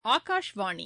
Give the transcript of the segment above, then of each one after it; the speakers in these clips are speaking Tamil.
ஆகாஷ்வாணி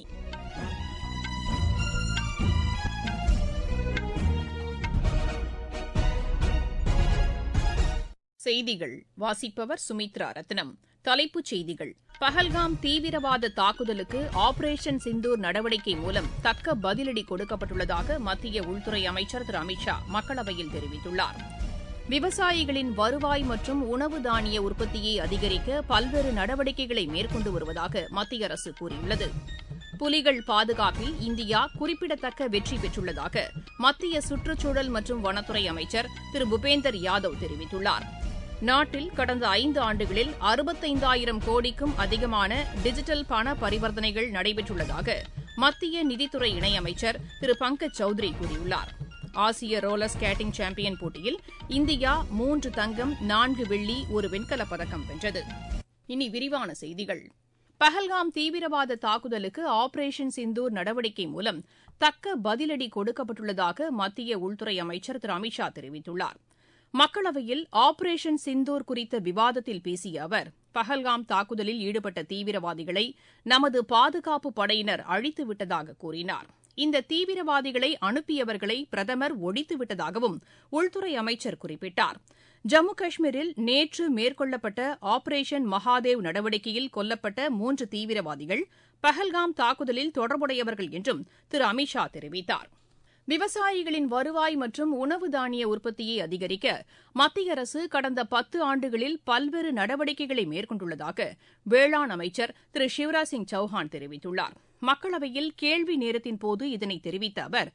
செய்திகள் வாசிப்பவர் சுமித்ரா ரத்னம். தலைப்புச் செய்திகள்: பஹல்காம் தீவிரவாத தாக்குதலுக்கு ஆபரேஷன் சிந்தூர் நடவடிக்கை மூலம் தக்க பதிலடி கொடுக்கப்பட்டுள்ளதாக மத்திய உள்துறை அமைச்சர் திரு அமித் ஷா மக்களவையில் தெரிவித்துள்ளார். விவசாயிகளின் வருவாய் மற்றும் உணவு தானிய உற்பத்தியை அதிகரிக்க பல்வேறு நடவடிக்கைகளை மேற்கொண்டு வருவதாக மத்திய அரசு கூறியுள்ளது. புலிகள் பாதுகாப்பில் இந்தியா குறிப்பிடத்தக்க வெற்றி பெற்றுள்ளதாக மத்திய சுற்றுச்சூழல் மற்றும் வனத்துறை அமைச்சர் திரு பூபேந்தர் யாதவ் தெரிவித்துள்ளார். நாட்டில் கடந்த 5 ஆண்டுகளில் 65,000 கோடிக்கும் அதிகமான டிஜிட்டல் பண பரிவர்த்தனைகள் நடைபெற்றுள்ளதாக மத்திய நிதித்துறை இணையமைச்சர் திரு பங்கஜ் சௌத்ரி கூறியுள்ளார். ஆசிய ரோலர் ஸ்கேட்டிங் சாம்பியன் போட்டியில் இந்தியா 3 தங்கம் 4 வெள்ளி 1 வெண்கலப் பதக்கம் வென்றது. இனி விரிவான செய்திகள். பஹல்காம் தீவிரவாத தாக்குதலுக்கு ஆபரேஷன் சிந்தூர் நடவடிக்கை மூலம் தக்க பதிலடி கொடுக்கப்பட்டுள்ளதாக மத்திய உள்துறை அமைச்சர் திரு அமித் ஷா தெரிவித்துள்ளார். மக்களவையில் ஆபரேஷன் சிந்தூர் குறித்த விவாதத்தில் பேசிய அவர், பஹல்காம் தாக்குதலில் ஈடுபட்ட தீவிரவாதிகளை நமது பாதுகாப்பு படையினர் அழித்துவிட்டதாக கூறினார். இந்த தீவிரவாதிகளை அனுப்பியவர்களை பிரதமர் ஒழித்துவிட்டதாகவும் உள்துறை அமைச்சர் குறிப்பிட்டார். ஜம்மு காஷ்மீரில் நேற்று மேற்கொள்ளப்பட்ட ஆபரேஷன் மகாதேவ் நடவடிக்கையில் கொல்லப்பட்ட 3 தீவிரவாதிகள் பஹல்காம் தாக்குதலில் தொடர்புடையவர்கள் என்றும் திரு அமித் ஷா தெரிவித்தார். விவசாயிகளின் வருவாய் மற்றும் உணவு தானிய உற்பத்தியை அதிகரிக்க மத்திய அரசு கடந்த 10 ஆண்டுகளில் பல்வேறு நடவடிக்கைகளை மேற்கொண்டுள்ளதாக வேளாண் அமைச்சர் திரு சிவராஜ் சிங் சௌஹான் தெரிவித்துள்ளார். மக்களவையில் கேள்வி நேரத்தின்போது இதனை தெரிவித்த அவர்,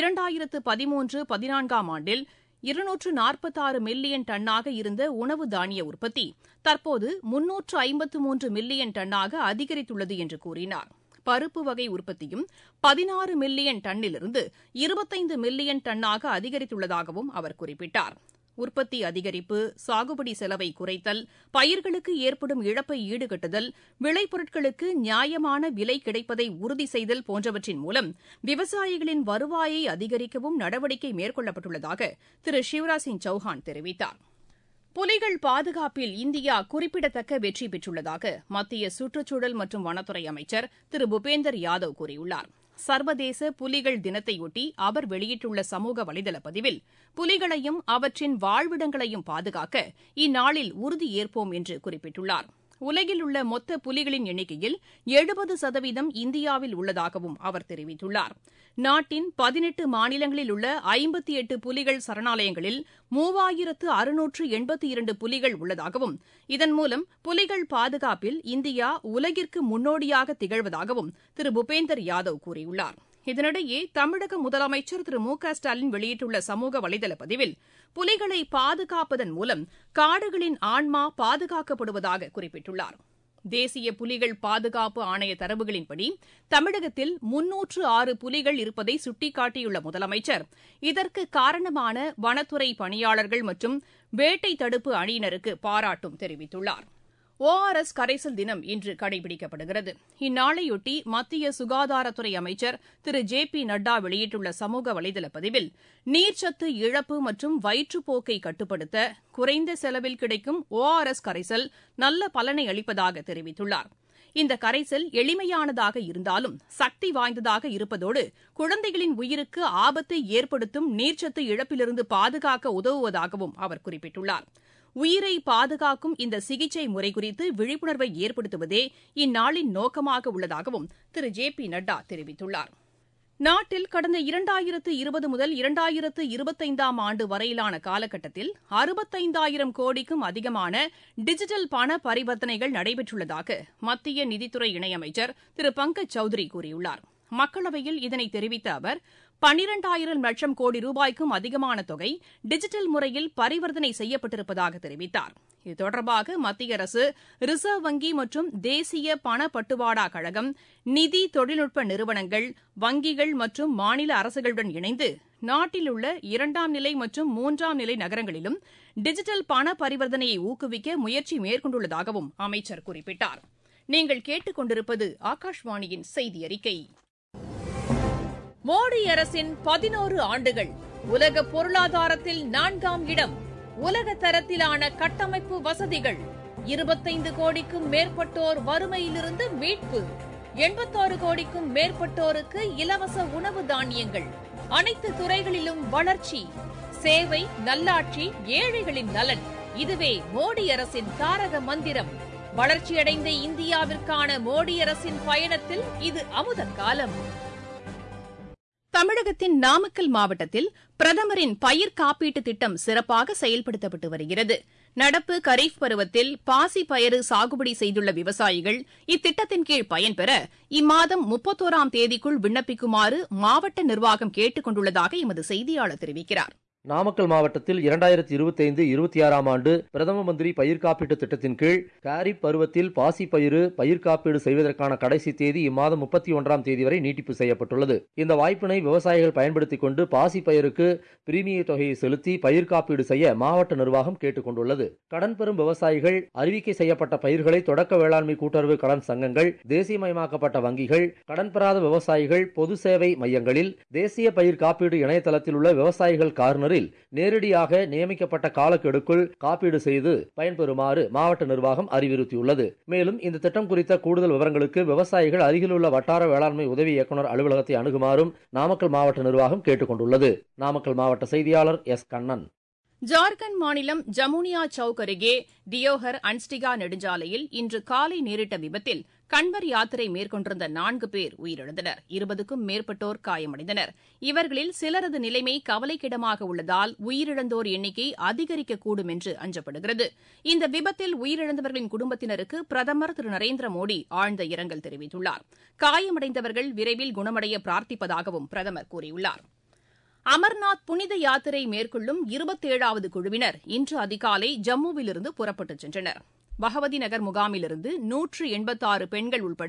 2013-14ஆம் ஆண்டில் 246 மில்லியன் டன்னாக இருந்த உணவு தானிய உற்பத்தி தற்போது 353 மில்லியன் டன்னாக அதிகரித்துள்ளது என்று கூறினார். பருப்பு வகை உற்பத்தியும் 16 மில்லியன் டன்னிலிருந்து 25 மில்லியன் டன்னாக அதிகரித்துள்ளதாகவும் அவர் குறிப்பிட்டார். உற்பத்தி அதிகரிப்பு, சாகுபடி செலவை குறைத்தல், பயிர்களுக்கு ஏற்படும் இழப்பை ஈடுகட்டுதல், விளைபொருட்களுக்கு நியாயமான விலை கிடைப்பதை உறுதி செய்தல் போன்றவற்றின் மூலம் விவசாயிகளின் வருவாயை அதிகரிக்கவும் நடவடிக்கை மேற்கொள்ளப்பட்டுள்ளதாக திரு சிவராஜ் சிங் சௌஹான் தெரிவித்தார். புலிகள் பாதுகாப்பில் இந்தியா குறிப்பிடத்தக்க வெற்றி பெற்றுள்ளதாக மத்திய சுற்றுச்சூழல் மற்றும் வனத்துறை அமைச்சர் திரு பூபேந்தர் யாதவ் கூறியுள்ளார். சர்வதேச புலிகள் தினத்தையொட்டி அவர் வெளியிட்டுள்ள சமூக வலைதள பதிவில், புலிகளையும் அவற்றின் வாழ்விடங்களையும் பாதுகாக்க இந்நாளில் உறுதியேற்போம் என்று குறிப்பிட்டுள்ளார். உலகில் உள்ள மொத்த புலிகளின் எண்ணிக்கையில் 70% இந்தியாவில் உள்ளதாகவும் அவர் தெரிவித்துள்ளார். நாட்டின் 18 மாநிலங்களில் உள்ள 58 புலிகள் சரணாலயங்களில் 3682 புலிகள் உள்ளதாகவும், இதன் மூலம் புலிகள் பாதுகாப்பில் இந்தியா உலகிற்கு முன்னோடியாக திகழ்வதாகவும் திரு பூபேந்தர் யாதவ் கூறியுள்ளார். இதனிடையே தமிழக முதலமைச்சர் திரு மு க ஸ்டாலின் வெளியிட்டுள்ள சமூக வலைதள பதிவில், புலிகளை பாதுகாப்பதன் மூலம் காடுகளின் ஆன்மா பாதுகாக்கப்படுவதாக குறிப்பிட்டுள்ளார். தேசிய புலிகள் பாதுகாப்பு ஆணைய தரவுகளின்படி தமிழகத்தில் 306 புலிகள் இருப்பதை சுட்டிக்காட்டியுள்ள முதலமைச்சர், இதற்கு காரணமான வனத்துறை பணியாளர்கள் மற்றும் வேட்டை தடுப்பு அணியினருக்கு பாராட்டும் தெரிவித்துள்ளார். ORS கரைசல் தினம் இன்று கடைபிடிக்கப்படுகிறது. இந்நாளையொட்டி மத்திய சுகாதாரத்துறை அமைச்சர் திரு JP நட்டா வெளியிட்டுள்ள சமூக வலைதள பதிவில், நீர்ச்சத்து இழப்பு மற்றும் வயிற்றுப்போக்கை கட்டுப்படுத்த குறைந்த செலவில் கிடைக்கும் ORS கரைசல் நல்ல பலனை அளிப்பதாக தெரிவித்துள்ளார். இந்த கரைசல் எளிமையானதாக இருந்தாலும் சக்தி வாய்ந்ததாக இருப்பதோடு குழந்தைகளின் உயிருக்கு ஆபத்தை ஏற்படுத்தும் நீர்ச்சத்து இழப்பிலிருந்து பாதுகாக்க உதவுவதாகவும் அவர் குறிப்பிட்டுள்ளார். உயிரை பாதுகாக்கும் இந்த சிகிச்சை முறை குறித்து விழிப்புணர்வை ஏற்படுத்துவதே இந்நாளின் நோக்கமாக உள்ளதாகவும் திரு JP நட்டா தெரிவித்துள்ளார். நாட்டில் கடந்த 2020 முதல் 2025ஆம் ஆண்டு வரையிலான காலகட்டத்தில் 65,000 கோடிக்கும் அதிகமான டிஜிட்டல் பண பரிவர்த்தனைகள் நடைபெற்றுள்ளதாக மத்திய நிதித்துறை இணையமைச்சர் திரு பங்கஜ் சௌத்ரி கூறியுள்ளார். மக்களவையில் இதனை தெரிவித்த அவர், 12,000 லட்சம் கோடி ரூபாய்க்கும் அதிகமான தொகை டிஜிட்டல் முறையில் பரிவர்த்தனை செய்யப்பட்டிருப்பதாக தெரிவித்தார். இது தொடர்பாக மத்திய அரசு ரிசர்வ் வங்கி மற்றும் தேசிய பணப்பட்டுவாடா கழகம், நிதி தொழில்நுட்ப நிறுவனங்கள், வங்கிகள் மற்றும் மாநில அரசுகளுடன் இணைந்து நாட்டில் உள்ள 2ஆம் நிலை மற்றும் 3ஆம் நிலை நகரங்களிலும் டிஜிட்டல் பண பரிவர்த்தனையை ஊக்குவிக்க முயற்சி மேற்கொண்டுள்ளதாகவும் அமைச்சர் குறிப்பிட்டார். நீங்கள் கேட்டுக் கொண்டிருப்பது ஆகாஷ்வாணியின் செய்தி அறிக்கை. மோடி அரசின் 11 ஆண்டுகள், உலக பொருளாதாரத்தில் 4ஆம் இடம், உலக தரத்திலான கட்டமைப்பு வசதிகள், 25 கோடிக்கும் மேற்பட்டோர் வறுமையிலிருந்து மீட்பு, 86 கோடிக்கும் மேற்பட்டோருக்கு இலவச உணவு தானியங்கள். அனைத்து துறைகளிலும் வளர்ச்சி. சேவை, நல்லாட்சி, ஏழைகளின் நலன். இதுவே மோடி அரசின் தாரக மந்திரம். வளர்ச்சியடைந்த இந்தியாவிற்கான மோடி அரசின் பயணத்தில் இது அமுத காலம். தமிழகத்தின் நாமக்கல் மாவட்டத்தில் பிரதமரின் பயிர் காப்பீட்டு திட்டம் சிறப்பாக செயல்படுத்தப்பட்டு வருகிறது. நடப்பு கரீப் பருவத்தில் பாசி பயறு சாகுபடி செய்துள்ள விவசாயிகள் இத்திட்டத்தின் கீழ் பயன்பெற இம்மாதம் 31ஆம் தேதிக்குள் விண்ணப்பிக்குமாறு மாவட்ட நிர்வாகம் கேட்டுக் கொண்டுள்ளதாக எமது செய்தியாளர் தெரிவிக்கிறார். நாமக்கல் மாவட்டத்தில் 2025-26ஆம் ஆண்டு பிரதம மந்திரி பயிர் காப்பீட்டு திட்டத்தின் கீழ் காரிப் பருவத்தில் பாசி பயிர் காப்பீடு செய்வதற்கான கடைசி தேதி இம்மாதம் 31ஆம் தேதி வரை நீட்டிப்பு செய்யப்பட்டுள்ளது. இந்த வாய்ப்பினை விவசாயிகள் பயன்படுத்திக் கொண்டு பாசி பயிருக்கு பிரீமிய தொகையை செலுத்தி பயிர் காப்பீடு செய்ய மாவட்ட நிர்வாகம் கேட்டுக் கொண்டுள்ளது. கடன் பெறும் விவசாயிகள் அறிவிக்கை செய்யப்பட்ட பயிர்களை தொடக்க வேளாண்மை கூட்டுறவு கடன் சங்கங்கள், தேசியமயமாக்கப்பட்ட வங்கிகள், கடன் பெறாத விவசாயிகள் பொது சேவை மையங்களில், தேசிய பயிர் காப்பீடு இணையதளத்தில் உள்ள விவசாயிகள் கார்னர் நேரடியாக நியமிக்கப்பட்ட காலக்கெடுக்குள் காப்பீடு செய்து பயன்பெறுமாறு மாவட்ட நிர்வாகம் அறிவுறுத்தியுள்ளது. மேலும் இந்த திட்டம் குறித்த கூடுதல் விவரங்களுக்கு விவசாயிகள் அருகிலுள்ள வட்டார வேளாண்மை உதவி இயக்குநர் அலுவலகத்தை அணுகுமாறும் நாமக்கல் மாவட்ட நிர்வாகம் கேட்டுக் கொண்டுள்ளது. நாமக்கல் மாவட்ட செய்தியாளர் எஸ். கண்ணன். ஜார்க்கண்ட் மாநிலம் ஜமுனியா சவுக் அருகே டியோஹர் அன்ஸ்டிகா நெடுஞ்சாலையில் இன்று காலை நேரிட்ட விபத்தில் கன்வர் யாத்திரை மேற்கொண்டிருந்த 4 பேர் உயிரிழந்தனர். 20க்கும் மேற்பட்டோர் காயமடைந்தனர். இவர்களில் சிலரது நிலைமை கவலைக்கிடமாக உள்ளதால் உயிரிழந்தோர் எண்ணிக்கை அதிகரிக்கக்கூடும் என்று அஞ்சப்படுகிறது. இந்த விபத்தில் உயிரிழந்தவர்களின் குடும்பத்தினருக்கு பிரதமர் திரு நரேந்திர மோடி ஆழ்ந்த இரங்கல் தெரிவித்துள்ளார். காயமடைந்தவர்கள் விரைவில் குணமடைய பிரார்த்திப்பதாகவும் பிரதமர் கூறியுள்ளார். அமர்நாத் புனித யாத்திரை மேற்கொள்ளும் 27வது குழுவினர் இன்று அதிகாலை ஜம்முவிலிருந்து புறப்பட்டுச் சென்றனர். பகவதி நகர் முகாமிலிருந்து 186 பெண்கள் உட்பட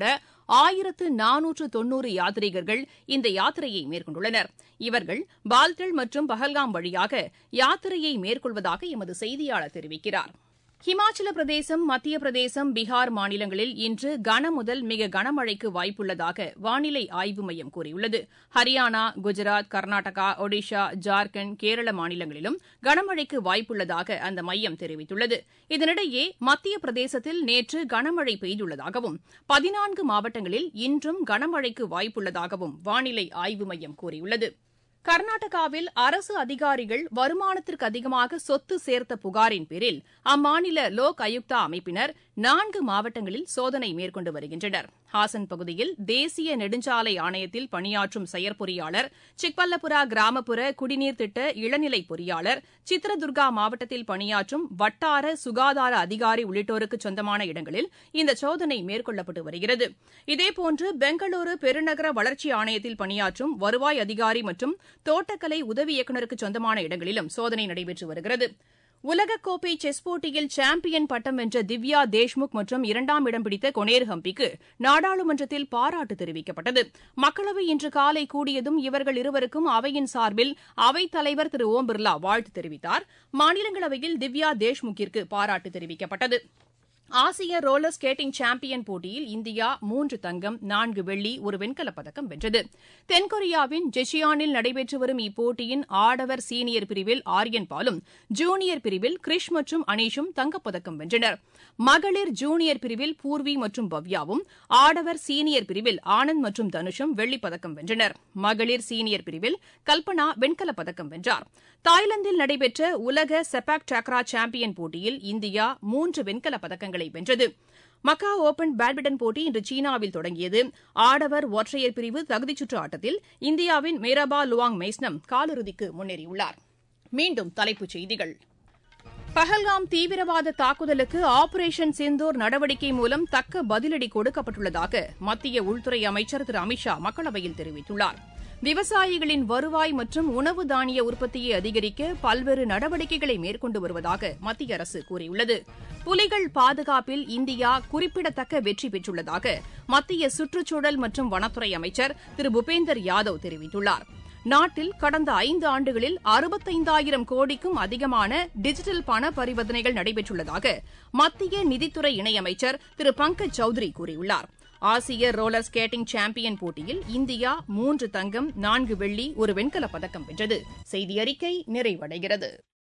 1490 யாத்ரீகர்கள் இந்த யாத்திரையை மேற்கொண்டுள்ளனர். இவர்கள் பால்டல் மற்றும் பஹல்காம் வழியாக யாத்திரையை மேற்கொள்வதாக எமது செய்தியாளர் தெரிவிக்கிறார். ஹிமாச்சல பிரதேசம், மத்திய பிரதேசம், பீகார் மாநிலங்களில் இன்று கனமுதல் மிக கனமழைக்கு வாய்ப்புள்ளதாக வானிலை ஆய்வு மையம் கூறியுள்ளது. ஹரியானா, குஜராத், கர்நாடகா, ஒடிஷா, ஜார்க்கண்ட், கேரள மாநிலங்களிலும் கனமழைக்கு வாய்ப்புள்ளதாக அந்த மையம் தெரிவித்துள்ளது. இதனிடையே மத்திய பிரதேசத்தில் நேற்று கனமழை பெய்துள்ளதாகவும் 14 மாவட்டங்களில் இன்றும் கனமழைக்கு வாய்ப்புள்ளதாகவும் வானிலை ஆய்வு மையம் கூறியுள்ளது. கர்நாடகாவில் அரசு அதிகாரிகள் வருமானத்திற்கு அதிகமாக சொத்து சேர்த்த புகாரின் பேரில் அம்மாநில லோக் ஆயுக்தா அமைப்பினர் 4 மாவட்டங்களில் சோதனை மேற்கொண்டு வருகின்றனர். ஹாசன் பகுதியில் தேசிய நெடுஞ்சாலை ஆணையத்தில் பணியாற்றும் செயற்பொறியாளர், சிக்பல்லபுரா கிராமப்புற குடிநீர் திட்ட இளநிலை பொறியாளர், சித்ரதுர்கா மாவட்டத்தில் பணியாற்றும் வட்டார சுகாதார அதிகாரி உள்ளிட்டோருக்கு சொந்தமான இடங்களில் இந்த சோதனை மேற்கொள்ளப்பட்டு வருகிறது. இதேபோன்று பெங்களூரு பெருநகர வளர்ச்சி ஆணையத்தில் பணியாற்றும் வருவாய் அதிகாரி மற்றும் தோட்டக்கலை உதவி இயக்குநருக்கு சொந்தமான இடங்களிலும் சோதனை நடைபெற்று வருகிறது. உலகக்கோப்பை செஸ் போட்டியில் சாம்பியன் பட்டம் வென்ற திவ்யா தேஷ்முக் மற்றும் 2ஆம் இடம் பிடித்த கொனேர் ஹம்பிக்கு நாடாளுமன்றத்தில் பாராட்டு தெரிவிக்கப்பட்டது. மக்களவை இன்று காலை கூடியதும் இவர்கள் இருவருக்கும் அவையின் சார்பில் அவைத் தலைவர் திரு ஓம் பிர்லா வாழ்த்து தெரிவித்தார். மாநிலங்களவையில் திவ்யா தேஷ்முக்கிற்கு பாராட்டு தெரிவிக்கப்பட்டது. ஆசிய ரோலர் ஸ்கேட்டிங் சாம்பியன் போட்டியில் இந்தியா 3 தங்கம், 4 வெள்ளி, 1 வெண்கலப் பதக்கம் வென்றது. தென்கொரியாவின் ஜெஷியானில் நடைபெற்று வரும் இப்போட்டியின் ஆடவர் சீனியர் பிரிவில் ஆரியன் பாலும், ஜூனியர் பிரிவில் கிரிஷ் மற்றும் அனீஷும் தங்கப்பதக்கம் வென்றனர். மகளிர் ஜூனியர் பிரிவில் பூர்வி மற்றும் பவ்யாவும், ஆடவர் சீனியர் பிரிவில் ஆனந்த் மற்றும் தனுஷும் வெள்ளிப்பதக்கம் வென்றனர். மகளிர் சீனியர் பிரிவில் கல்பனா வெண்கலப் பதக்கம் வென்றார். தாய்லாந்தில் நடைபெற்ற உலக செபாக் டக்ரா சாம்பியன் போட்டியில் இந்தியா 3 வெண்கலப் பதக்கங்களை வென்றது. மக்காவ் ஓபன் பேட்மிண்டன் போட்டி இன்று சீனாவில் தொடங்கியது. ஆடவர் ஒற்றையர் பிரிவு தகுதிச்சுற்று ஆட்டத்தில் இந்தியாவின் மேராபா லுவாங் மெய்ஸ்னம் காலிறுதிக்கு முன்னேறியுள்ளார். மீண்டும் தலைப்புச் செய்திகள். பஹல்காம் தீவிரவாத தாக்குதலுக்கு ஆபரேஷன் சிந்தூர் நடவடிக்கை மூலம் தக்க பதிலடி கொடுக்கப்பட்டுள்ளதாக மத்திய உள்துறை அமைச்சர் திரு அமித் ஷா மக்களவையில் தெரிவித்துள்ளார். விவசாயிகளின் வருவாய் மற்றும் உணவு தானிய உற்பத்தியை அதிகரிக்க பல்வேறு நடவடிக்கைகளை மேற்கொண்டு வருவதாக மத்திய அரசு கூறியுள்ளது. புலிகள் பாதுகாப்பில் இந்தியா குறிப்பிடத்தக்க வெற்றி பெற்றுள்ளதாக மத்திய சுற்றுச்சூழல் மற்றும் வனத்துறை அமைச்சர் திரு பூபேந்தர் யாதவ் தெரிவித்துள்ளார். நாட்டில் கடந்த 5 ஆண்டுகளில் 65,000 கோடிக்கும் அதிகமான டிஜிட்டல் பண பரிவர்த்தனைகள் நடைபெற்றுள்ளதாக மத்திய நிதித்துறை இணையமைச்சர் திரு பங்கஜ் சௌத்ரி கூறியுள்ளார். ஆசிய ரோலர் ஸ்கேட்டிங் சாம்பியன் போட்டியில் இந்தியா 3 தங்கம், 4 வெள்ளி, 1 வெண்கலப் பதக்கம் வென்றது. செய்தி அறிக்கை நிறைவடைகிறது.